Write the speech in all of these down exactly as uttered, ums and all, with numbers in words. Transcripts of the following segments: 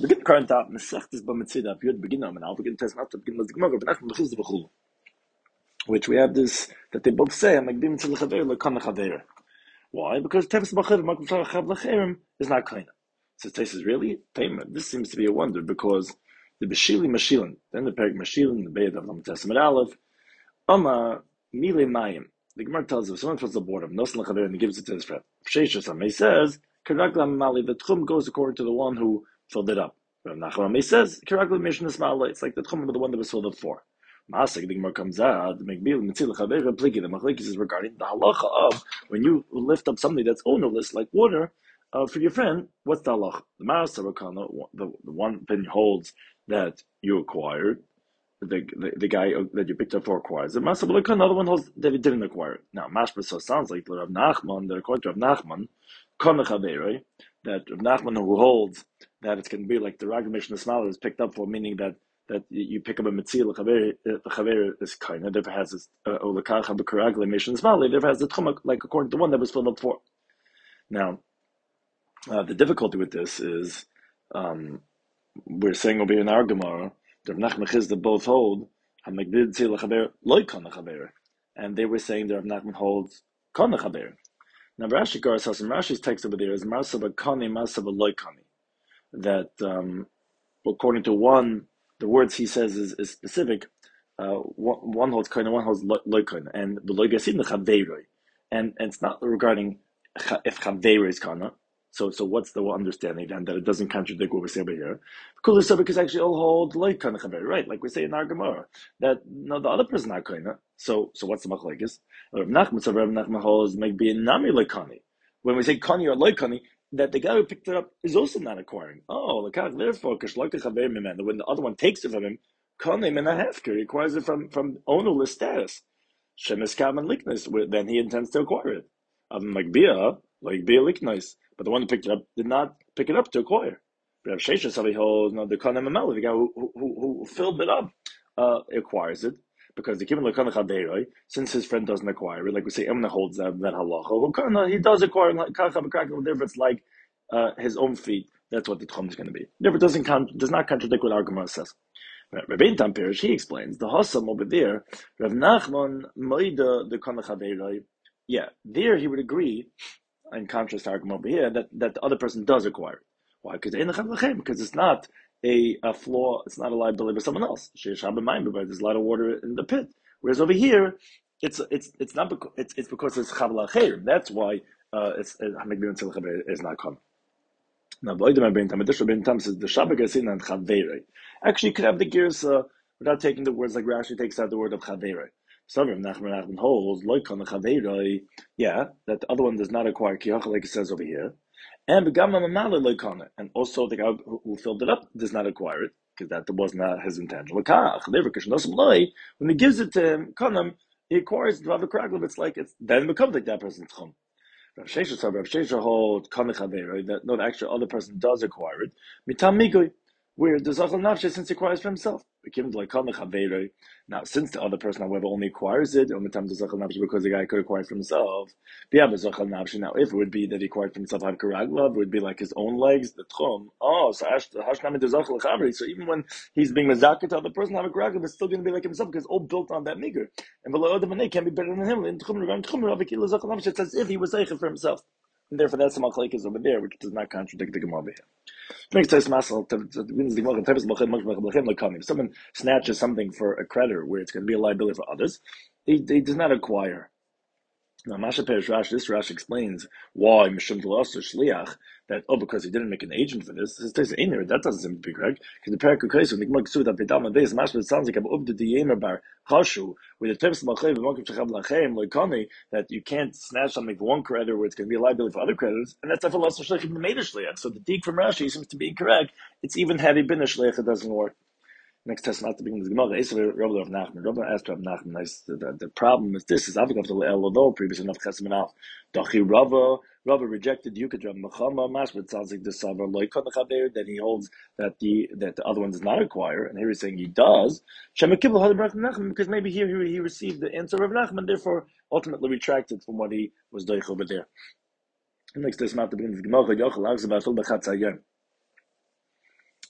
Begin current up, Mesechtes Bamitzida, if you begin on now, begin test not to begin with the Gemara, but after Mechiz B'chul, which we have this that they both say, I'm like Bim Tzil Chaver, Lekana Chaver. Why? Because Tefes B'chir, Makom Shar Chav Lecherim is not kind. So Tes is really payment. This seems to be a wonder because the Beshili Mashilin, then the Perik Mashilin, the Beit of Lam Testament Aleph, Ama Mile Mayim. The Gemara tells us if someone fills the board of Nosan Chaver and he gives it to his friend. Shesha Samei says, Karaglam Mali, the Tchum goes according to the one who filled it up. Rav Nachman says, Karaglam Mishnah Smala, it's like the Tchum of the one that was filled up for. Masik, the Gemara comes out, the Mekbil, Mitzil Chaver, Pliki, the Machlekes is regarding the halacha of when you lift up something that's ownerless, like water, uh, for your friend, what's the halacha? The Master Rakana, the, the one opinion holds that you acquired, the, the the guy that you picked up for acquires it. Master Rakana, another one holds that he didn't acquire it. Now, Mashba so sounds like Rav Nachman, that according to Rav Nachman, Kana Chaver, that Rav Nachman who holds that it can be like the Ragam Mishnah Smaller is picked up for, meaning that that you pick up a mitzil, the chaver is kind of, therefore has this, or the kach ha-b'karagli mission smali, therefore has the tchum, like according to the one that was filled up for. Now, uh, the difficulty with this is, um, we're saying over here in our Gemara, the Rav Nachman Chizda both hold, ha-megdid tzil chaver, loy kana chaver, and they were saying that Rav Nachman holds kana chaver. Now, Rashi Garas has some Rashi's text over there is marsaba kani, marsaba loy kani, that, um, according to one, the words he says is, is specific. Uh, one, one holds kind, one holds loikon, and the loigasin the chaveiroi, and and it's not regarding if chaveiroi is kana. So so what's the understanding then that it doesn't contradict what we say over here? Because because actually all hold loikon chaveiroi, right? Like we say in our Gemara that no, the other person not kana. So so what's the machlekes? Rav Nachman, so Rav Nachman holds maybe a nami loikani. When we say kani or loikani, that the guy who picked it up is also not acquiring. Oh, therefore, when the other one takes it from him, he acquires it from, from ownerless status. Then he intends to acquire it. Like Bia, like Bia Liknais. But the one who picked it up did not pick it up to acquire. But Shesha Savi holds, no, the Kana Mamel, the guy who, who, who filled it up, uh, acquires it. Because the Kibbutz Lekana Chadeiroi, since his friend doesn't acquire it, like we say, Emna holds that, that halacha. He does acquire like Kacha B'Krakel, therefore it's like uh, his own feet. That's what the Tchum is going to be. Therefore, it doesn't con- does not contradict what our Gemara says. Rabbein Tam Pirish, he explains the Hassam over there. Rav Nachman Moida the Kana Chadeiroi. Yeah, there he would agree, in contrast to our Gemara over here, that, that the other person does acquire it. Why? Because because it's not a, a flaw, it's not a liability for someone else. There's a lot of water in the pit. Whereas over here, it's it's it's not because it's it's because it's chavla cherim. That's why uh, it's is not come. Now, Ben Tam says the Shabbat and Chaveirei. Actually, you could have the gears uh, without taking the words like Rashi takes out the word of Chaveirei. Some of Nachman Nachman holds loikon Chaveirei. Yeah, that the other one does not acquire kiyacha like it says over here. And and also the guy who filled it up does not acquire it because that was not his intention. When he gives it to him, he acquires it. It's like it's then becomes like that person's chum. Rav Shesha Rav Shesha holds that no, the actual other person does acquire it. Mitam migui, where the zachal nafshe since he acquires for himself. Now, since the other person, however, only acquires it, only time the zachal nafshe because the guy could acquire it for himself. Now, if it would be that he acquired for himself, have karaglav, it would be like his own legs, the tchum. Oh, so hashnami the zachal chavri. So even when he's being mezakeh to other person, have a karaglav, it's still going to be like himself because it's all built on that migger. And below the manay can be better than him. In tchum regarding tchum ravikil zachal nafshe, it's as if he was zeicher for himself. And therefore, that's the machlekes over there, which does not contradict the Gemara over here. If someone snatches something for a creditor where it's going to be a liability for others, he, he does not acquire. Now, Masha Perish Rashi, this Rashi explains why Mishum Deloster Shliach, that, oh, because he didn't make an agent for this. This is in there. That doesn't seem to be correct. Because the Parakukais, when the Gemara Ksuda Pedama Beis, Masha, it sounds like a Ubda Diyemer Bar Chashu, with the Tevs Machev, Mokim Shechab Lachem, Loikani, that you can't snatch something for one creditor where it's going to be a liability for other creditors, and that's Tefel Loster Shliach, even made a Shliach. So the Dik from Rashi seems to be incorrect. It's even had he been a Shliach, it doesn't work. Next test not to begin with the Gemara. Esav Rabbi of Nachman. Rabbi asked Rabbi Nachman. Nice. The, the, the problem is this: is Avikav to Elado previously enough Chesam and Alf. Dachi Rava Rava rejected Yukad Rabbi Mechama Mas, but it sounds like the Savar Loikon Chaver that he holds that the that the other one does not acquire, and here he's saying he does. Shemakibel had Rabbi Nachman because maybe here he, he received the answer of Rabbi Nachman, therefore ultimately retracted from what he was doing over there. Next test not to begin with the Gemara. Yochel Agzav Afil Bechatzayon.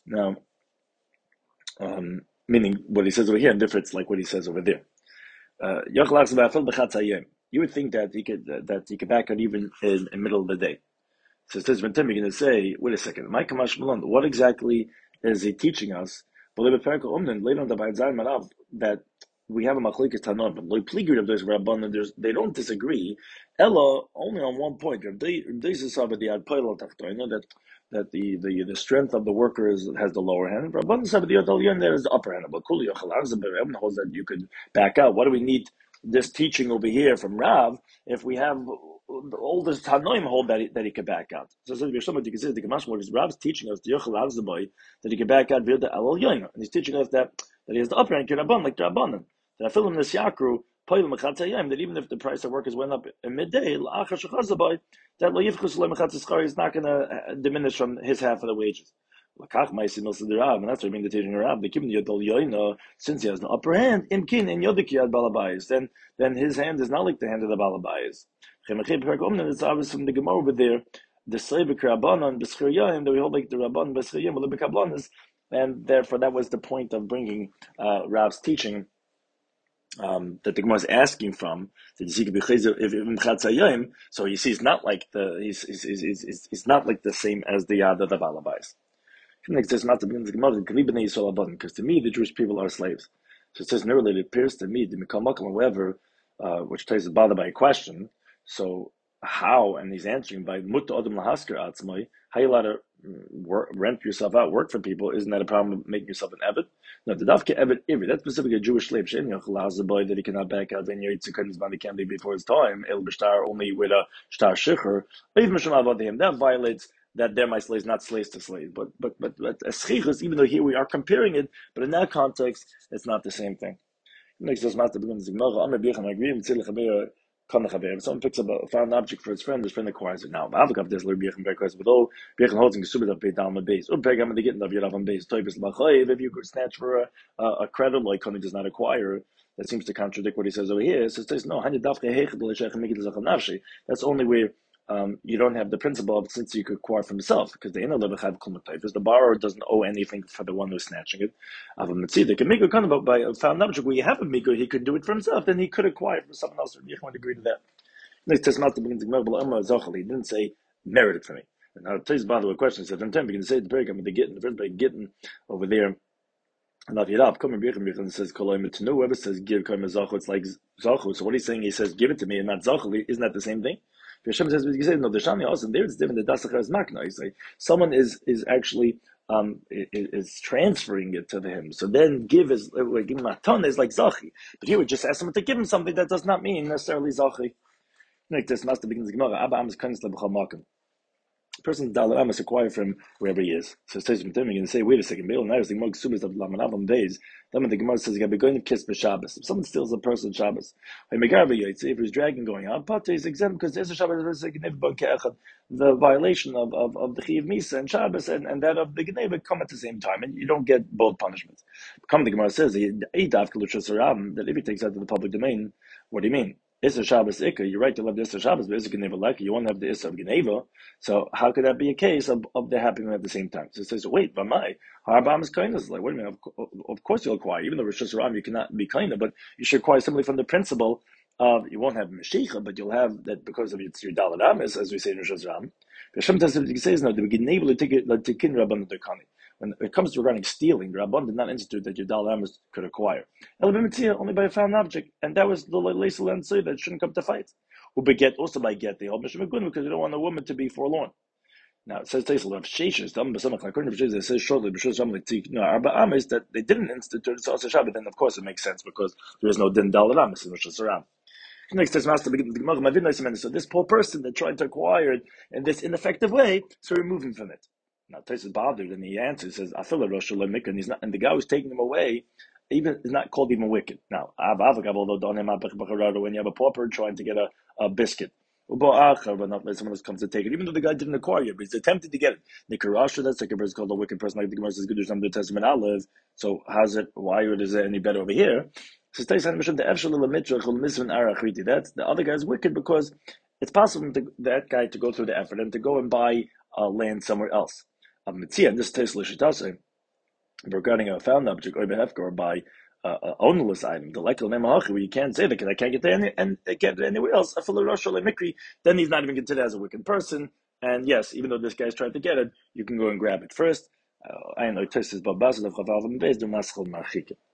Now, um, meaning what he says over here and difference like what he says over there. Uh, you would think that he could uh, that he could back out even in the middle of the day. So it says, when Tim, you're going to say, wait a second, Mike Kamash Malon, what exactly is he teaching us? Later on the that we have a machlekes tanon, but loy pligrid of those rabbanon, they don't disagree. Ella only on one point. They they say that that the, the the strength of the worker is, has the lower hand. Rabbanon said the there is the upper hand. But kuli yochel holds that you could back out. What do we need this teaching over here from Rav if we have all the Tanoim hold that he, that he could back out? So you can say the Gemash is Rav's teaching us the yochel boy that he can back out via the alol yoin, and he's teaching us that that he has the upper hand Rabban like the Rabbanon. That I feel in this yakru that even if the price of workers went up in midday, that is not going to diminish from his half of the wages. And that's what I mean the teaching Rab. Since he has the upper hand, then then his hand is not like the hand of the balabais. It's obvious from the Gemara over there. The Srebek Rabbanon, the Schiriyim, that we hold like the Rabban, the Schiriyim, the Bekablanas, and therefore that was the point of bringing uh, Rab's teaching. Um, that the Gemara is asking from, so you see, it's not like the he's he's he's, he's, he's not like the same as the Yad of the Balabais. Because to me, the Jewish people are slaves. So it says, never it appears to me, the Mikal Makam, however, uh, which takes bothered by a question. So how, and he's answering by Mutta Adam Lahasker Atzmai, how you allowed to work, rent yourself out, work for people? Isn't that a problem of making yourself an Eved? No, the Davke Eved Ivri, that's specifically a Jewish slave. Shein Yochel the boy that he cannot back out, then Yitzchak Bandi can't be before his time, El Bishtar only with a Shtar Shicher. That violates that they're my slaves, not slaves to slaves. But but but but eschichus, even though here we are comparing it, but in that context, it's not the same thing. Next, this master begins to if someone picks up a found object for his friend, his friend acquires it. Now, Avakav there's Ler Birchen because with all Birchen holding Subit of Beit Dalma base. Or Pegam the Gittin of Yeravam base. Toibis Lachayev, if you could snatch for a, a, a credit like Koni does not acquire, that seems to contradict what he says over here. So it says, no, that's only where um, you don't have the principle of since you could acquire from himself, because the inner level have the borrower doesn't owe anything for the one who's snatching it. They can make a kind of by a found object where you have a migo, he could do it for himself, then he could acquire from someone else. You would agree to that. Next test master begins to he didn't say merit it for me. And now it takes by the question, said I'm begin to say the break I'm the getting the first break getting over there. And if you're up, come and Birchen says Koloim to know whoever says give Koloim Zachu, it's like Zachu. So what he's saying, he says give it to me and not Zachu, isn't that the same thing? Hashem says, you say, no, the Shani also, there it's different, the Dasachar is Makna. You say, someone is, is actually, um, is, is transferring it to him. So then give is, like, give him a ton is like Zachi. But here we just ask someone to give him something that does not mean necessarily Zachi. Like this master begins the Gemara, Abba Amos Kanis Lebachal Makam. The person Dalar Amos acquired from wherever he is. So it says from Tim, you can say, wait a second, Bail, now the Mog Subas of Lamanavam days. Then when the Gemara says, you got to be going to kiss for Shabbos. If someone steals a person Shabbos, if he's dragging going out, Pate is exempt because there's a Shabbos, the violation of, of, of the Chiv Misa and Shabbos and, and that of the Gneva come at the same time, and you don't get both punishments. Come the Gemara says, that if he takes out to the public domain, what do you mean? Issa Shabbos Ikka, you're right to love the Issa Shabbos, but Issa Geneva like you won't have the Issa of Geneva. So how could that be a case of, of their happening at the same time? So it says, wait, but my Harbam is kindness. Like, wait a minute, of, of course you'll acquire, even though Rosh Hashanah you cannot be kinder, but you should acquire simply from the principle of you won't have Mashiach, but you'll have that because of it's your Dalad Amis, as we say in Rosh Hashanah. Hashem says no, to be able to take it like to kin Rabban Dekani. When it comes to regarding stealing, the Rabban did not institute that your Dalad Amis could acquire. Only by a found object, and that was the Leisel and say that shouldn't come to fight. Who beget also by get the because you don't want a woman to be forlorn. Now it says Taisel of Sheshes, according to it says shortly no Arba Amis that they didn't institute it also Shabbat, then of course it makes sense because there is no din Dalad Amis in Rosh Hashanah. Next, this master begins the so this poor person that tried to acquire it in this ineffective way, so remove him from it. Now, Tais is bothered, and he answers, says, "I feel a Rosh Hashanah, and he's not, and the guy who's taking him away, even is not called even wicked." Now, although when you have a pauper trying to get a, a biscuit, but not someone else comes to take it, even though the guy didn't acquire it, but he's attempted to get it. Nikarasha, that's like a person called a wicked person, like the Gemara says, "Good under the Testament Olive." So, how's it? Why is it any better over here? So that's the other guy's wicked because it's possible for that guy to go through the effort and to go and buy uh, land somewhere else. And this Tesla Shitase, regarding a found object or behefka or by uh, an ownerless item, the lekel nemahachi, where you can't say that because I can't get there any, and I can't get anywhere else. Then he's not even considered as a wicked person. And yes, even though this guy's trying to get it, you can go and grab it first. I know Tosfos Babas of Chavav and Beis do maschil marchikim.